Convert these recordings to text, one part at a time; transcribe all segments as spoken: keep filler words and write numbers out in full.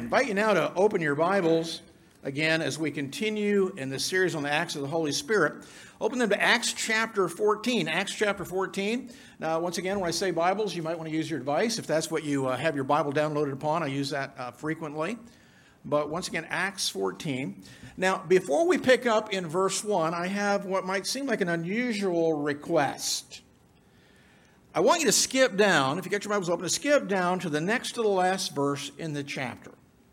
invite you now to open your Bibles again as we continue in this series on the Acts of the Holy Spirit. Open them to Acts chapter fourteen. Acts chapter fourteen. Now, once again, when I say Bibles, you might want to use your device. If that's what you uh, have your Bible downloaded upon, I use that uh, frequently. But once again, Acts fourteen. Now, before we pick up in verse one, I have what might seem like an unusual request. I want you to skip down, if you got your Bibles open, to skip down to the next to the last verse in the chapter.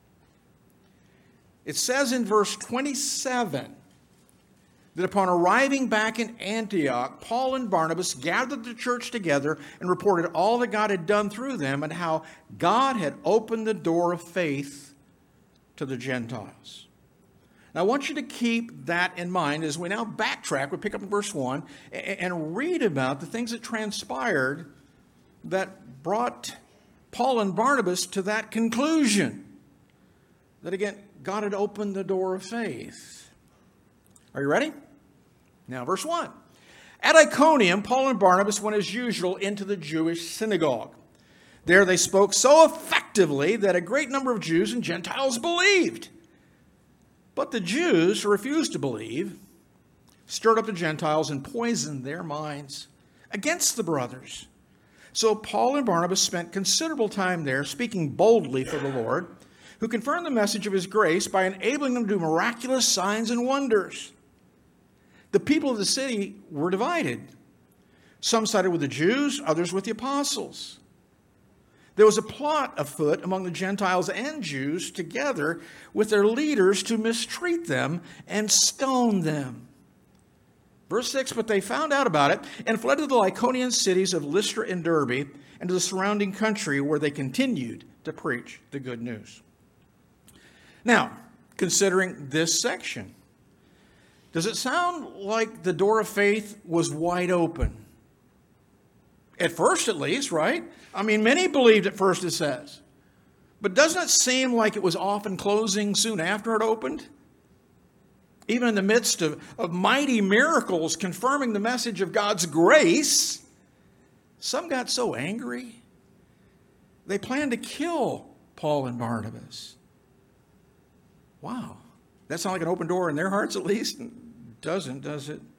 It says in verse twenty-seven that upon arriving back in Antioch, Paul and Barnabas gathered the church together and reported all that God had done through them and how God had opened the door of faith to the Gentiles. Now, I want you to keep that in mind as we now backtrack. We pick up in verse one and read about the things that transpired that brought Paul and Barnabas to that conclusion. That again, God had opened the door of faith. Are you ready? Now, verse one. At Iconium, Paul and Barnabas went as usual into the Jewish synagogue. There they spoke so effectively that a great number of Jews and Gentiles believed. But the Jews who refused to believe stirred up the Gentiles and poisoned their minds against the brothers. So Paul and Barnabas spent considerable time there speaking boldly for the Lord, who confirmed the message of his grace by enabling them to do miraculous signs and wonders. The people of the city were divided. Some sided with the Jews, others with the apostles. There was a plot afoot among the Gentiles and Jews together with their leaders to mistreat them and stone them. Verse six, but they found out about it and fled to the Lycaonian cities of Lystra and Derbe and to the surrounding country where they continued to preach the good news. Now, considering this section, does it sound like the door of faith was wide open? At first, at least, right? I mean, many believed at first, it says. But doesn't it seem like it was often closing soon after it opened? Even in the midst of, of mighty miracles confirming the message of God's grace, some got so angry, they planned to kill Paul and Barnabas. Wow. That sounds like an open door in their hearts, at least? Doesn't, does it?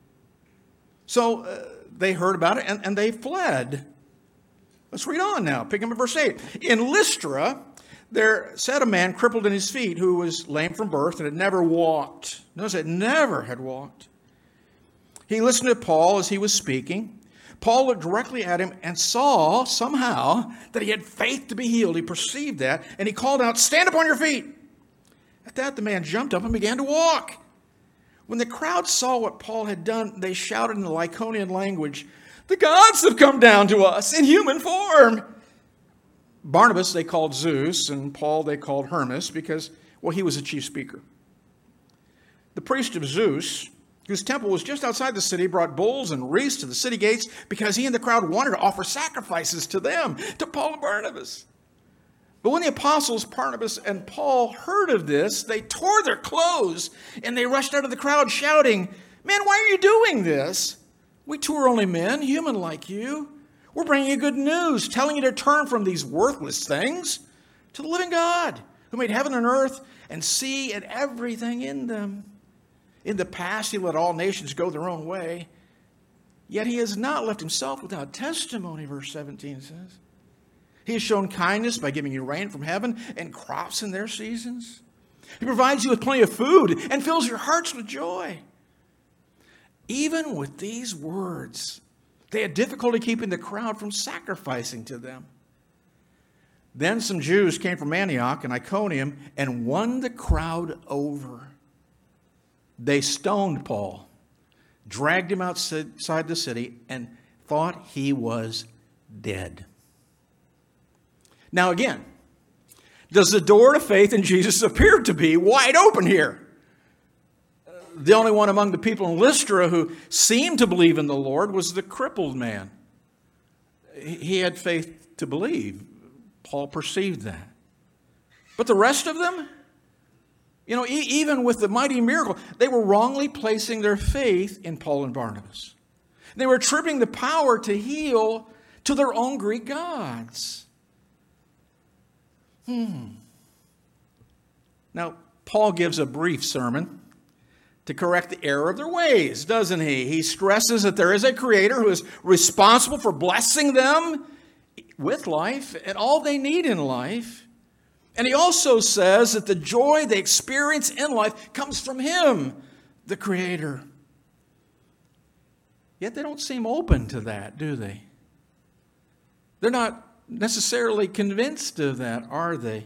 So uh, they heard about it and, and they fled. Let's read on now. Pick up at verse eight. In Lystra, there sat a man crippled in his feet who was lame from birth and had never walked. Notice it, never had walked. He listened to Paul as he was speaking. Paul looked directly at him and saw somehow that he had faith to be healed. He perceived that and he called out, "Stand up on your feet." At that, the man jumped up and began to walk. When the crowd saw what Paul had done, they shouted in the Lycaonian language, "The gods have come down to us in human form." Barnabas they called Zeus, and Paul they called Hermes because, well, he was a chief speaker. The priest of Zeus, whose temple was just outside the city, brought bulls and wreaths to the city gates because he and the crowd wanted to offer sacrifices to them, to Paul and Barnabas. But when the apostles Barnabas and Paul heard of this, they tore their clothes and they rushed out of the crowd shouting, "Man, why are you doing this? We too are only men, human like you. We're bringing you good news, telling you to turn from these worthless things to the living God, who made heaven and earth and sea and everything in them. In the past, he let all nations go their own way. Yet he has not left himself without testimony," verse seventeen says. "He has shown kindness by giving you rain from heaven and crops in their seasons. He provides you with plenty of food and fills your hearts with joy." Even with these words, they had difficulty keeping the crowd from sacrificing to them. Then some Jews came from Antioch and Iconium and won the crowd over. They stoned Paul, dragged him outside the city, and thought he was dead. Now again, does the door to faith in Jesus appear to be wide open here? The only one among the people in Lystra who seemed to believe in the Lord was the crippled man. He had faith to believe. Paul perceived that. But the rest of them, you know, e- even with the mighty miracle, they were wrongly placing their faith in Paul and Barnabas. They were attributing the power to heal to their own Greek gods. Hmm. Now, Paul gives a brief sermon to correct the error of their ways, doesn't he? He stresses that there is a Creator who is responsible for blessing them with life and all they need in life. And he also says that the joy they experience in life comes from Him, the Creator. Yet they don't seem open to that, do they? They're not necessarily convinced of that, are they?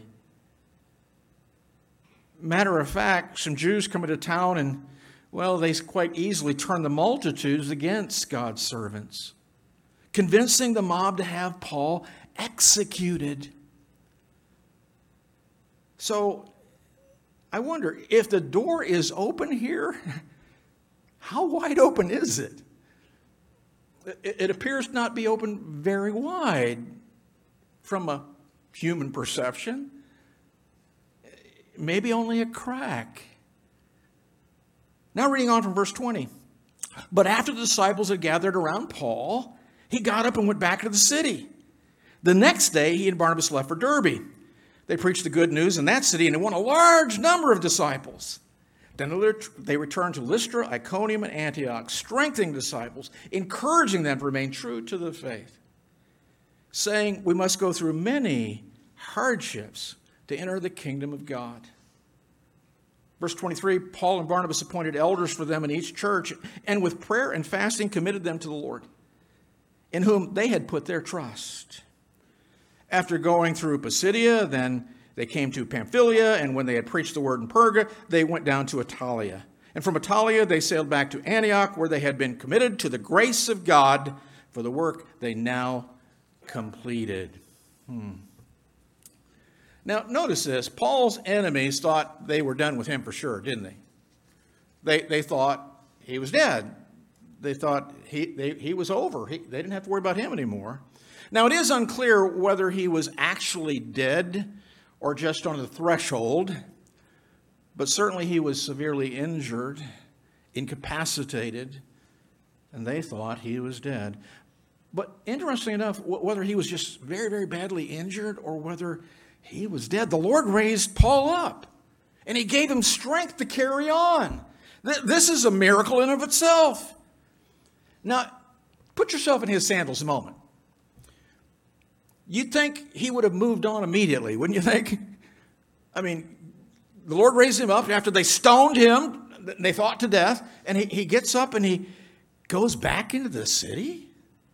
Matter of fact, some Jews come into town and, well, they quite easily turn the multitudes against God's servants, convincing the mob to have Paul executed. So I wonder, if the door is open here, how wide open is it? It appears not be open very wide from a human perception. Maybe only a crack. Now reading on from verse twenty. But after the disciples had gathered around Paul, he got up and went back to the city. The next day, he and Barnabas left for Derbe. They preached the good news in that city, and it won a large number of disciples. Then they returned to Lystra, Iconium, and Antioch, strengthening disciples, encouraging them to remain true to the faith, saying, we must go through many hardships to enter the kingdom of God. Verse twenty-three, Paul and Barnabas appointed elders for them in each church, and with prayer and fasting committed them to the Lord, in whom they had put their trust. After going through Pisidia, then they came to Pamphylia, and when they had preached the word in Perga, they went down to Attalia. And from Attalia, they sailed back to Antioch, where they had been committed to the grace of God for the work they now completed. Hmm. Now, notice this. Paul's enemies thought they were done with him for sure, didn't they? They, they thought he was dead. They thought he, they, he was over. He, they didn't have to worry about him anymore. Now, it is unclear whether he was actually dead or just on the threshold, but certainly he was severely injured, incapacitated, and they thought he was dead. But interestingly enough, whether he was just very, very badly injured or whether he was dead, the Lord raised Paul up, and he gave him strength to carry on. This is a miracle in of itself. Now, put yourself in his sandals a moment. You'd think he would have moved on immediately, wouldn't you think? I mean, the Lord raised him up after they stoned him, they thought to death, and he, he gets up and he goes back into the city?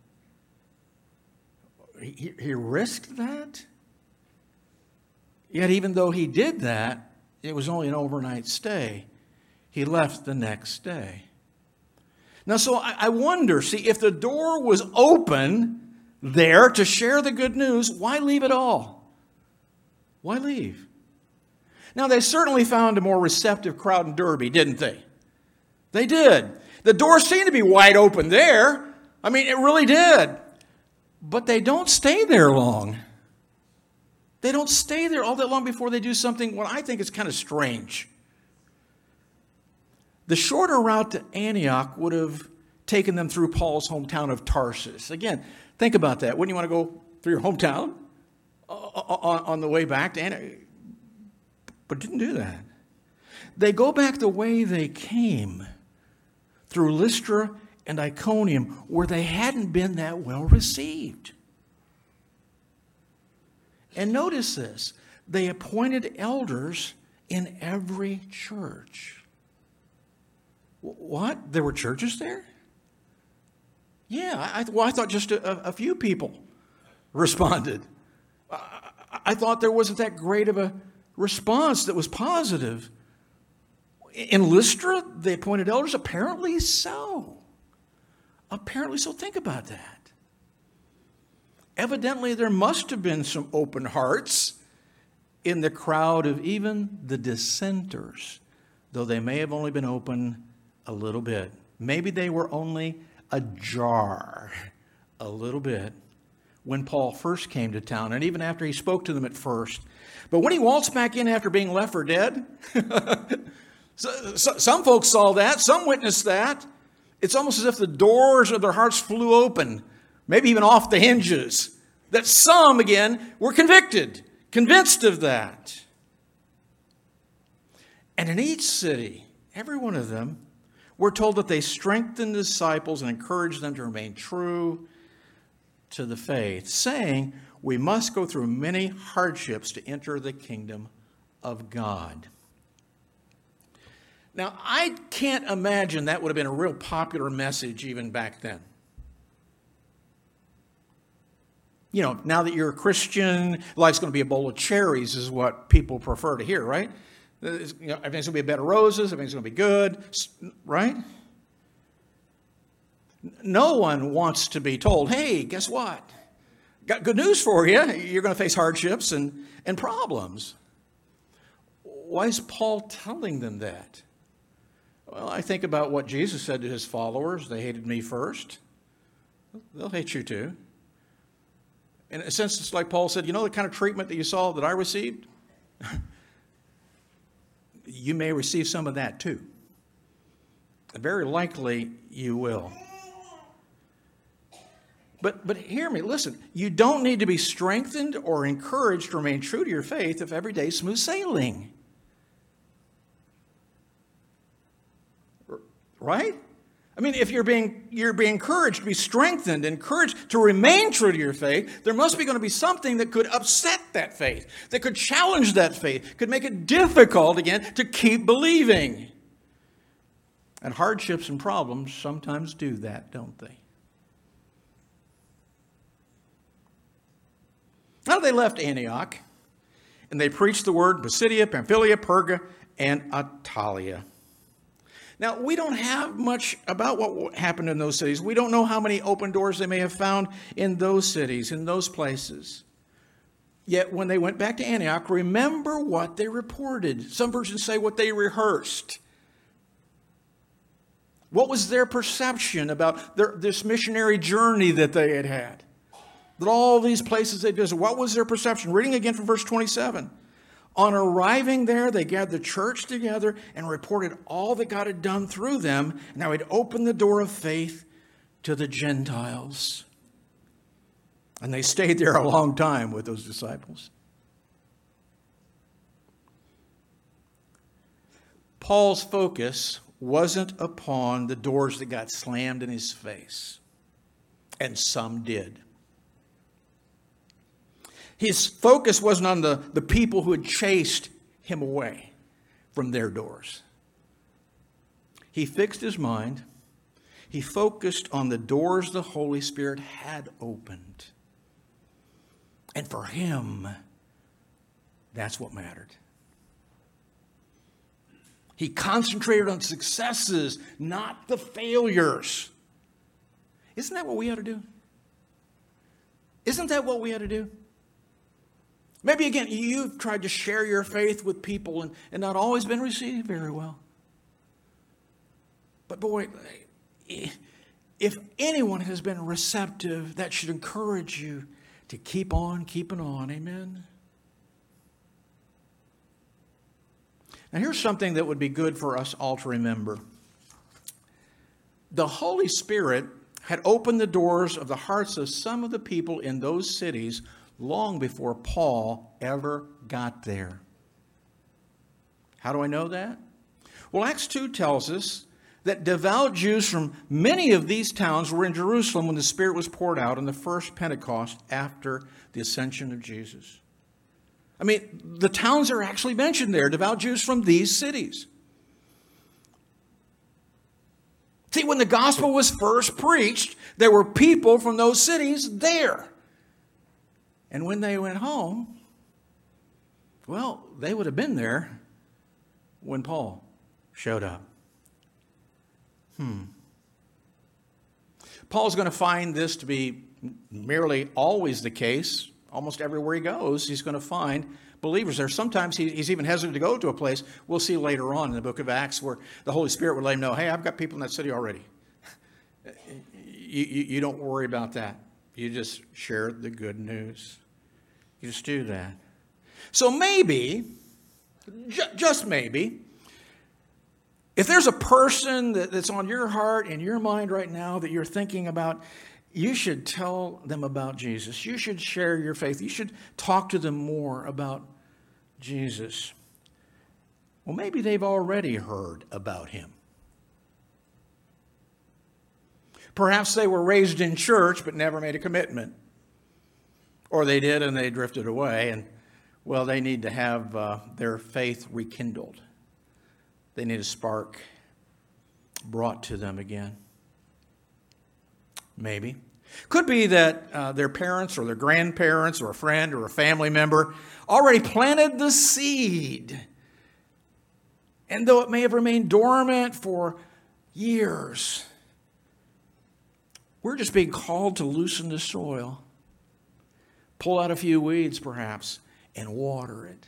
He, he risked that? Yet even though he did that, it was only an overnight stay. He left the next day. Now, so I, I wonder, see, if the door was open there to share the good news, why leave it all? Why leave? Now, they certainly found a more receptive crowd in Derbe, didn't they? They did. The door seemed to be wide open there. I mean, it really did. But they don't stay there long. They don't stay there all that long before they do something what I think is kind of strange. The shorter route to Antioch would have taken them through Paul's hometown of Tarsus. Again, think about that. Wouldn't you want to go through your hometown on the way back to Antioch? But didn't do that. They go back the way they came, through Lystra and Iconium, where they hadn't been that well received. And notice this. They appointed elders in every church. What? There were churches there? Yeah, I, well, I thought just a, a few people responded. I, I thought there wasn't that great of a response that was positive. In Lystra, they appointed elders? Apparently so. Apparently so. Think about that. Evidently, there must have been some open hearts in the crowd of even the dissenters, though they may have only been open a little bit. Maybe they were only ajar a little bit when Paul first came to town, and even after he spoke to them at first. But when he waltzed back in after being left for dead, so, so, some folks saw that, some witnessed that. It's almost as if the doors of their hearts flew open, maybe even off the hinges, that some, again, were convicted, convinced of that. And in each city, every one of them, we're told that they strengthened the disciples and encouraged them to remain true to the faith, saying, we must go through many hardships to enter the kingdom of God. Now, I can't imagine that would have been a real popular message even back then. You know, now that you're a Christian, life's going to be a bowl of cherries is what people prefer to hear, right? You know, everything's going to be a bed of roses, everything's going to be good, right? No one wants to be told, hey, guess what? Got good news for you. You're going to face hardships and, and problems. Why is Paul telling them that? Well, I think about what Jesus said to his followers. They hated me first. They'll hate you too. In a sense, it's like Paul said, you know the kind of treatment that you saw that I received? You may receive some of that too. Very likely you will. But, but hear me, listen, you don't need to be strengthened or encouraged to remain true to your faith if every day is smooth sailing. Right? I mean, if you're being, you're being encouraged to be strengthened, encouraged to remain true to your faith, there must be going to be something that could upset that faith, that could challenge that faith, could make it difficult again to keep believing. And hardships and problems sometimes do that, don't they? Now they left Antioch, and they preached the word in Pisidia, Pamphylia, Perga, and Attalia. Now, we don't have much about what happened in those cities. We don't know how many open doors they may have found in those cities, in those places. Yet, when they went back to Antioch, remember what they reported. Some versions say what they rehearsed. What was their perception about their, this missionary journey that they had had? That all these places they visited, what was their perception? Reading again from verse twenty-seven. On arriving there, they gathered the church together and reported all that God had done through them. Now he'd opened the door of faith to the Gentiles. And they stayed there a long time with those disciples. Paul's focus wasn't upon the doors that got slammed in his face. And some did. His focus wasn't on the, the people who had chased him away from their doors. He fixed his mind. He focused on the doors the Holy Spirit had opened. And for him, that's what mattered. He concentrated on successes, not the failures. Isn't that what we ought to do? Isn't that what we ought to do? Maybe, again, you've tried to share your faith with people and, and not always been received very well. But boy, if anyone has been receptive, that should encourage you to keep on keeping on. Amen? Now, here's something that would be good for us all to remember. The Holy Spirit had opened the doors of the hearts of some of the people in those cities long before Paul ever got there. How do I know that? Well, Acts two tells us that devout Jews from many of these towns were in Jerusalem when the Spirit was poured out on the first Pentecost after the ascension of Jesus. I mean, the towns are actually mentioned there, devout Jews from these cities. See, when the gospel was first preached, there were people from those cities there. And when they went home, well, they would have been there when Paul showed up. Hmm. Paul's going to find this to be merely always the case. Almost everywhere he goes, he's going to find believers there. Sometimes he's even hesitant to go to a place. We'll see later on in the book of Acts where the Holy Spirit would let him know, hey, I've got people in that city already. you, you, you don't worry about that. You just share the good news. You just do that. So maybe, ju- just maybe, if there's a person that, that's on your heart and your mind right now that you're thinking about, you should tell them about Jesus. You should share your faith. You should talk to them more about Jesus. Well, maybe they've already heard about him. Perhaps they were raised in church but never made a commitment. Or they did and they drifted away, and, well, they need to have uh, their faith rekindled. They need a spark brought to them again. Maybe. Could be that uh, their parents or their grandparents or a friend or a family member already planted the seed. And though it may have remained dormant for years, we're just being called to loosen the soil, pull out a few weeds perhaps, and water it.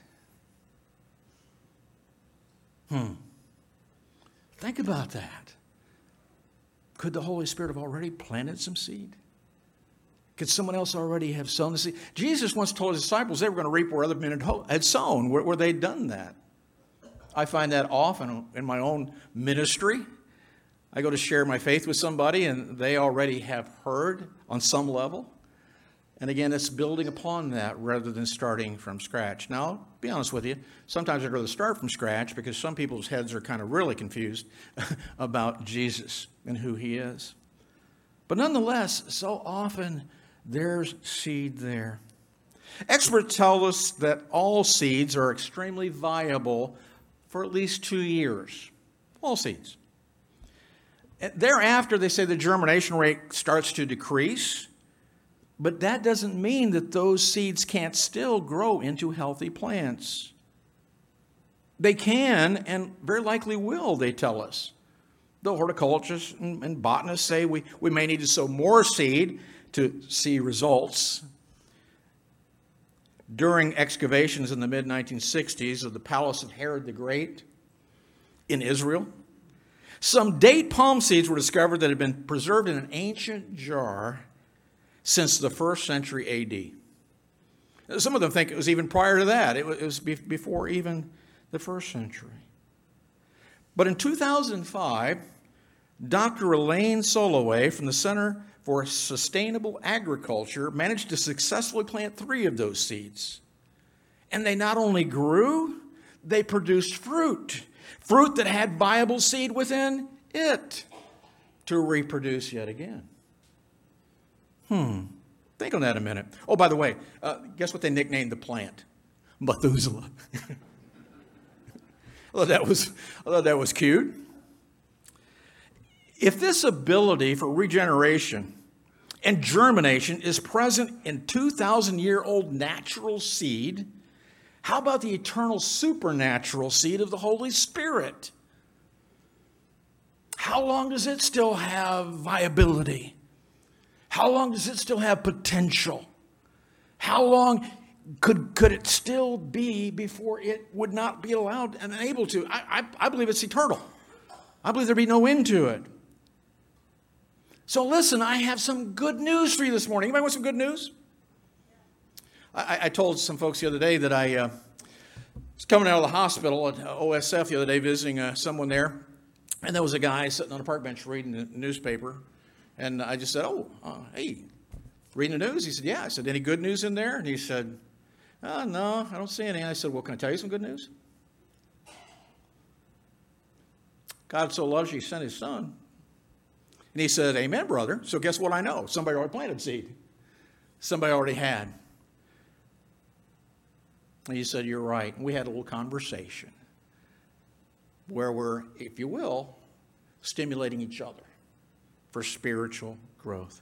Hmm. Think about that. Could the Holy Spirit have already planted some seed? Could someone else already have sown the seed? Jesus once told his disciples they were going to reap where other men had sown, where, where they'd done that. I find that often in my own ministry. I go to share my faith with somebody, and they already have heard on some level. And again, it's building upon that rather than starting from scratch. Now, I'll be honest with you, sometimes I'd rather start from scratch because some people's heads are kind of really confused about Jesus and who he is. But nonetheless, so often there's seed there. Experts tell us that all seeds are extremely viable for at least two years. All seeds. Thereafter, they say the germination rate starts to decrease. But that doesn't mean that those seeds can't still grow into healthy plants. They can and very likely will, they tell us. The horticulturists and, and botanists say we, we may need to sow more seed to see results. During excavations in the mid nineteen sixties of the palace of Herod the Great in Israel, some date palm seeds were discovered that had been preserved in an ancient jar since the first century A D. Some of them think it was even prior to that. It was before even the first century. But in two thousand five, Doctor Elaine Soloway from the Center for Sustainable Agriculture managed to successfully plant three of those seeds. And they not only grew, they produced fruit. Fruit that had viable seed within it to reproduce yet again. Hmm. Think on that a minute. Oh, by the way, uh, guess what they nicknamed the plant? Methuselah. I thought that was, I thought that was cute. If this ability for regeneration and germination is present in two thousand year old natural seed, how about the eternal supernatural seed of the Holy Spirit? How long does it still have viability? How long does it still have potential? How long could, could it still be before it would not be allowed and able to? I, I, I believe it's eternal. I believe there'd be no end to it. So listen, I have some good news for you this morning. Anybody want some good news? I, I told some folks the other day that I uh, was coming out of the hospital at O S F the other day visiting uh, someone there. And there was a guy sitting on a park bench reading the newspaper. And I just said, oh, uh, hey, reading the news? He said, yeah. I said, any good news in there? And he said, oh, no, I don't see any. I said, well, can I tell you some good news? God so loves you, he sent his son. And he said, amen, brother. So guess what I know? Somebody already planted seed. Somebody already had. And he said, you're right. And we had a little conversation where we're, if you will, stimulating each other for spiritual growth.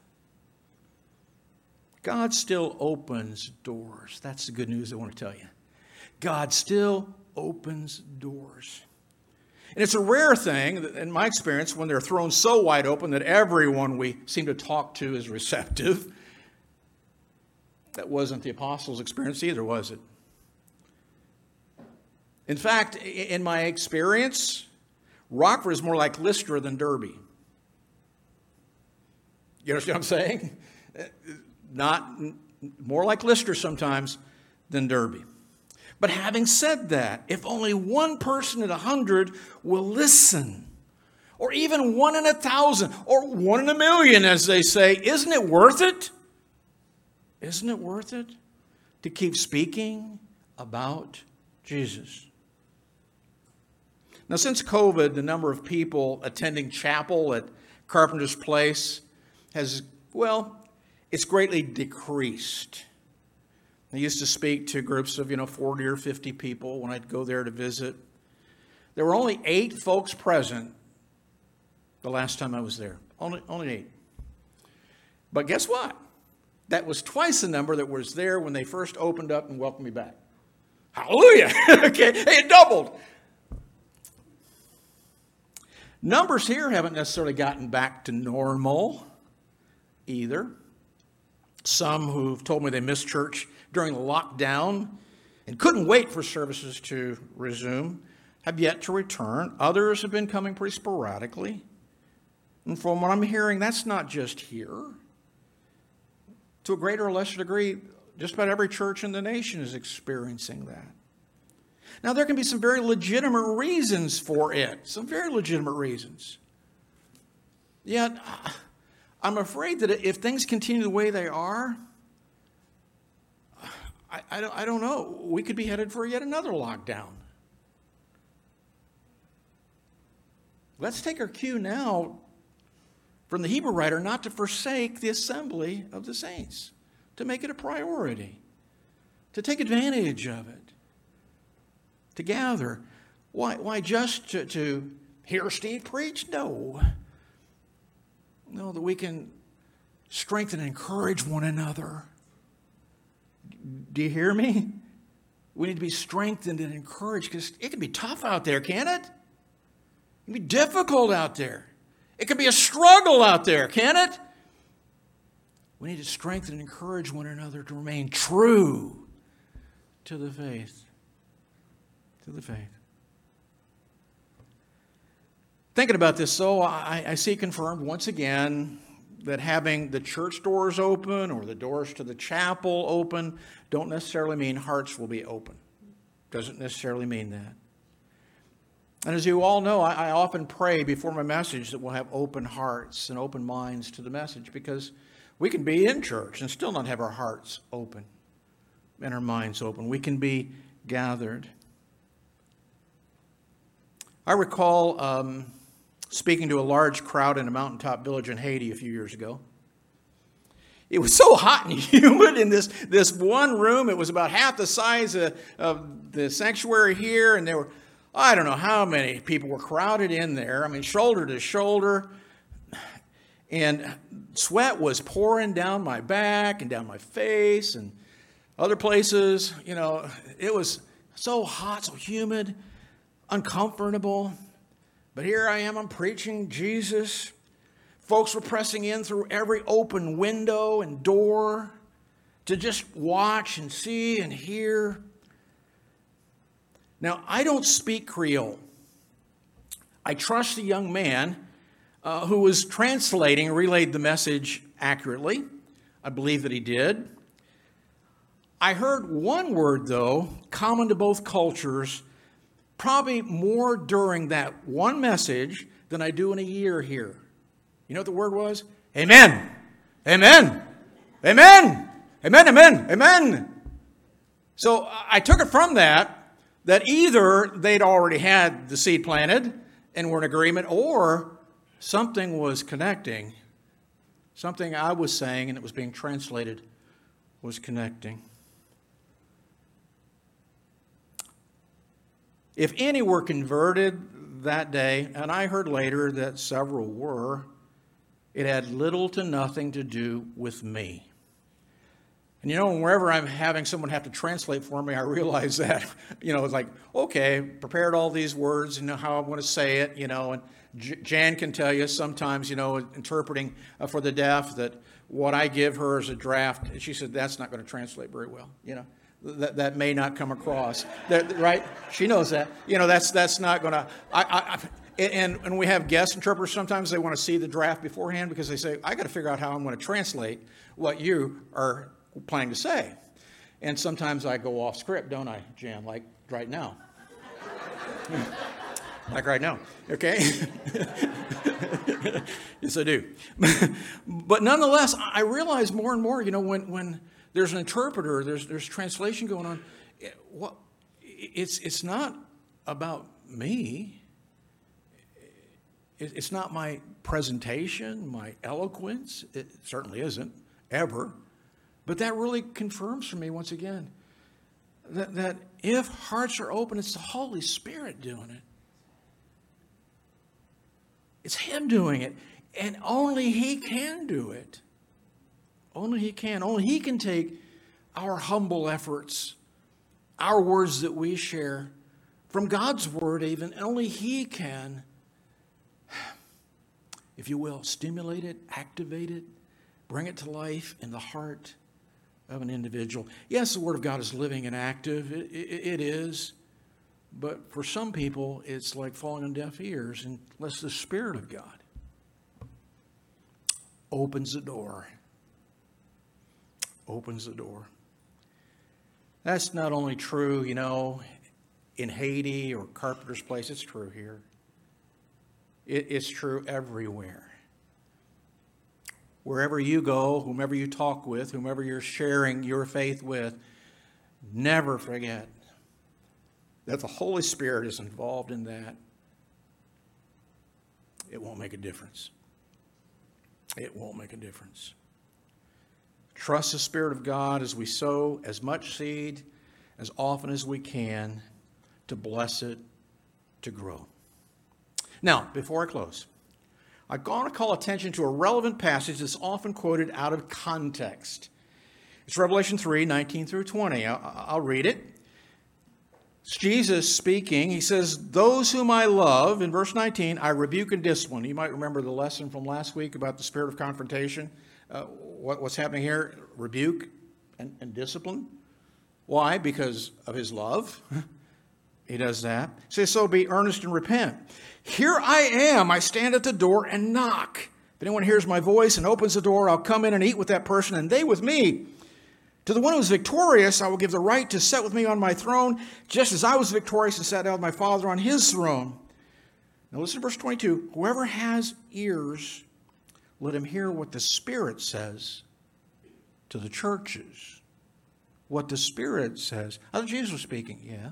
God still opens doors. That's the good news I want to tell you. God still opens doors. And it's a rare thing, in my experience, when they're thrown so wide open that everyone we seem to talk to is receptive. That wasn't the apostles' experience either, was it? In fact, in my experience, Rockford is more like Lystra than Derby. You understand what I'm saying? Not more like Lystra sometimes than Derby. But having said that, if only one person in a hundred will listen, or even one in a thousand, or one in a million, as they say, isn't it worth it? Isn't it worth it to keep speaking about Jesus? Now, since COVID, the number of people attending chapel at Carpenter's Place has, well, it's greatly decreased. I used to speak to groups of, you know, forty or fifty people when I'd go there to visit. There were only eight folks present the last time I was there. Only, only eight. But guess what? That was twice the number that was there when they first opened up and welcomed me back. Hallelujah! Okay, it doubled. Numbers here haven't necessarily gotten back to normal either. Some who've told me they missed church during the lockdown and couldn't wait for services to resume have yet to return. Others have been coming pretty sporadically. And from what I'm hearing, that's not just here. To a greater or lesser degree, just about every church in the nation is experiencing that. Now, there can be some very legitimate reasons for it, some very legitimate reasons. Yet, I'm afraid that if things continue the way they are, I, I, don't, I don't know, we could be headed for yet another lockdown. Let's take our cue now from the Hebrew writer not to forsake the assembly of the saints, to make it a priority, to take advantage of it, to gather. Why, why just to, to hear Steve preach? No. No, that we can strengthen and encourage one another. Do you hear me? We need to be strengthened and encouraged because it can be tough out there, can't it? It can be difficult out there. It can be a struggle out there, can it? We need to strengthen and encourage one another to remain true to the faith. To the faith. Thinking about this, though, I, I see confirmed once again that having the church doors open or the doors to the chapel open don't necessarily mean hearts will be open. Doesn't necessarily mean that. And as you all know, I, I often pray before my message that we'll have open hearts and open minds to the message, because we can be in church and still not have our hearts open and our minds open. We can be gathered. I recall um, speaking to a large crowd in a mountaintop village in Haiti a few years ago. It was so hot and humid in this, this one room. It was about half the size of, of the sanctuary here, and there were, I don't know how many people were crowded in there. I mean, shoulder to shoulder. And sweat was pouring down my back and down my face and other places. You know, it was so hot, so humid, uncomfortable. But here I am, I'm preaching Jesus. Folks were pressing in through every open window and door to just watch and see and hear. Now, I don't speak Creole. I trust the young man uh, who was translating and relayed the message accurately. I believe that he did. I heard one word, though, common to both cultures, probably more during that one message than I do in a year here. You know what the word was? Amen. Amen. Amen. Amen. Amen. Amen. So I took it from that, that either they'd already had the seed planted and were in agreement, or something was connecting. Something I was saying and it was being translated was connecting. If any were converted that day, and I heard later that several were, it had little to nothing to do with me. And you know, wherever I'm having someone have to translate for me, I realize that, you know, it's like, okay, prepared all these words, you know, how I want to say it, you know, and J- Jan can tell you sometimes, you know, interpreting uh, for the deaf, that what I give her as a draft, and she said, that's not going to translate very well, you know. That that may not come across, that, right? She knows that. You know, that's that's not going to. I, I, I and and we have guest interpreters. Sometimes they want to see the draft beforehand because they say, I got to figure out how I'm going to translate what you are planning to say. And sometimes I go off script, don't I, Jan? Like right now. Like right now, okay? Yes, I do. But nonetheless, I realize more and more, you know, when when there's an interpreter, there's there's translation going on. It, well, it's it's not about me. It's not my presentation, my eloquence. It certainly isn't, ever. But that really confirms for me, once again, that, that if hearts are open, it's the Holy Spirit doing it. It's Him doing it. And only He can do it. Only He can. Only He can take our humble efforts, our words that we share, from God's Word even. Only He can, if you will, stimulate it, activate it, bring it to life in the heart of an individual. Yes, the Word of God is living and active. It, it, it is. But for some people, it's like falling on deaf ears unless the Spirit of God opens the door. Opens the door. That's not only true, you know, in Haiti or Carpenter's Place. It's true here. It, it's true everywhere. Wherever you go, whomever you talk with, whomever you're sharing your faith with, never forget that the Holy Spirit is involved in that. It won't make a difference. It won't make a difference. Trust the Spirit of God as we sow as much seed as often as we can to bless it to grow. Now, before I close, I want to call attention to a relevant passage that's often quoted out of context. It's Revelation three, nineteen through twenty. I'll, I'll read it. It's Jesus speaking. He says, "Those whom I love," in verse nineteen, "I rebuke and discipline." You might remember the lesson from last week about the spirit of confrontation. Uh, what, what's happening here? Rebuke and, and discipline. Why? Because of His love. He does that. He says, "So be earnest and repent. Here I am. I stand at the door and knock. If anyone hears my voice and opens the door, I'll come in and eat with that person and they with me. To the one who is victorious, I will give the right to sit with me on my throne, just as I was victorious and sat down with my Father on His throne." Now listen to verse twenty-two. "Whoever has ears, let him hear what the Spirit says to the churches." What the Spirit says. I thought Jesus was speaking. Yeah.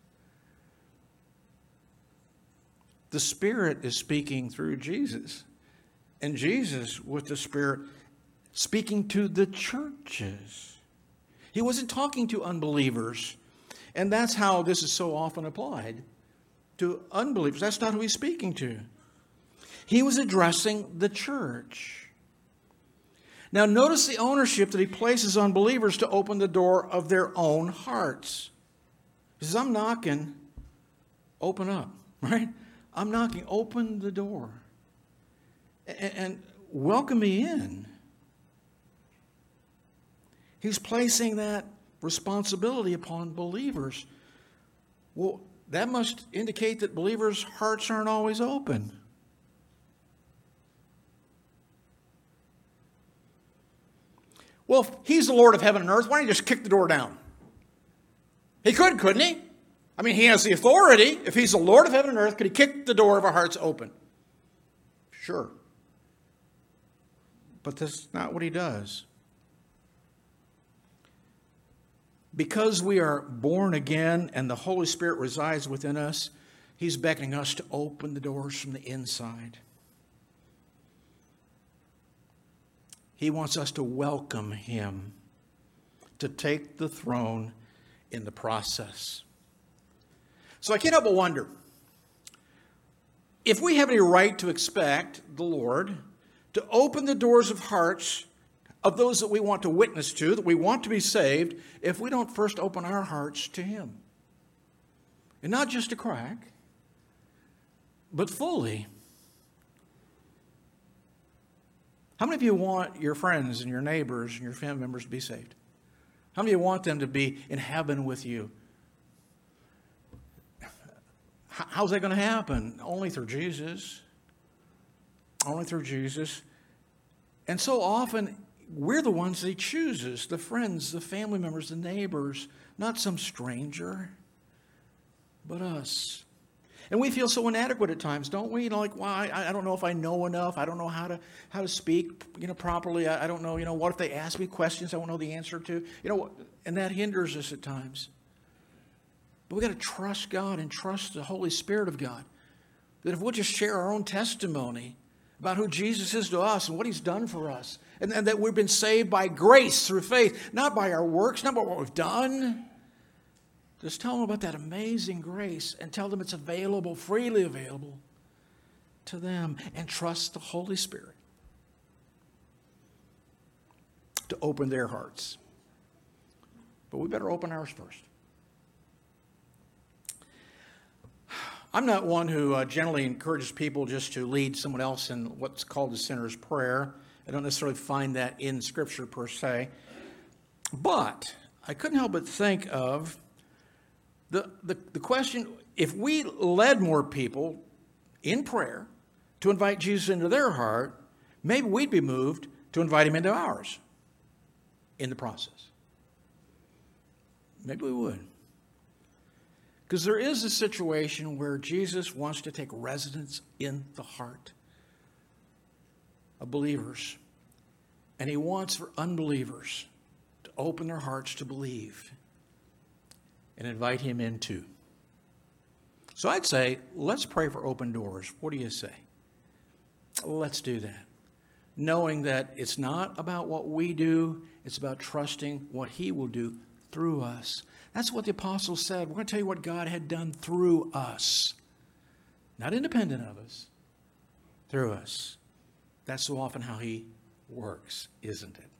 The Spirit is speaking through Jesus. And Jesus, with the Spirit, speaking to the churches. He wasn't talking to unbelievers. And that's how this is so often applied to unbelievers. That's not who He's speaking to. He was addressing the church. Now notice the ownership that He places on believers to open the door of their own hearts. He says, "I'm knocking, open up," right? I'm knocking, open the door and, and welcome me in. He's placing that responsibility upon believers. Well, that must indicate that believers' hearts aren't always open. Well, if He's the Lord of heaven and earth, why don't He just kick the door down? He could, couldn't He? I mean, He has the authority. If He's the Lord of heaven and earth, could He kick the door of our hearts open? Sure. But that's not what He does. Because we are born again and the Holy Spirit resides within us, He's beckoning us to open the doors from the inside. He wants us to welcome Him, to take the throne in the process. So I can't help but wonder, if we have any right to expect the Lord to open the doors of hearts of those that we want to witness to, that we want to be saved, if we don't first open our hearts to Him. And not just a crack, but fully. How many of you want your friends and your neighbors and your family members to be saved? How many of you want them to be in heaven with you? How's that going to happen? Only through Jesus. Only through Jesus. And so often, we're the ones that He chooses, the friends, the family members, the neighbors, not some stranger, but us. And we feel so inadequate at times, don't we? You know, like, well, I, I don't know if I know enough. I don't know how to how to speak, you know, properly. I, I don't know, you know, what if they ask me questions I won't know the answer to? You know, and that hinders us at times. But we've got to trust God and trust the Holy Spirit of God That if we'll just share our own testimony about who Jesus is to us and what he's done for us, and, and that we've been saved by grace through faith, not by our works, not by what we've done. Just tell them about that amazing grace and tell them it's available, freely available to them, and trust the Holy Spirit to open their hearts. But we better open ours first. I'm not one who uh, generally encourages people just to lead someone else in what's called the sinner's prayer. I don't necessarily find that in Scripture per se. But I couldn't help but think of the, the, the question, if we led more people in prayer to invite Jesus into their heart, maybe we'd be moved to invite him into ours in the process. Maybe we would. Because there is a situation where Jesus wants to take residence in the heart of believers. And he wants for unbelievers to open their hearts to believe and invite him in too. So I'd say, let's pray for open doors. What do you say? Let's do that. Knowing that it's not about what we do, it's about trusting what he will do through us. That's what the apostles said. We're going to tell you what God had done through us. Not independent of us. Through us. That's so often how he works, isn't it?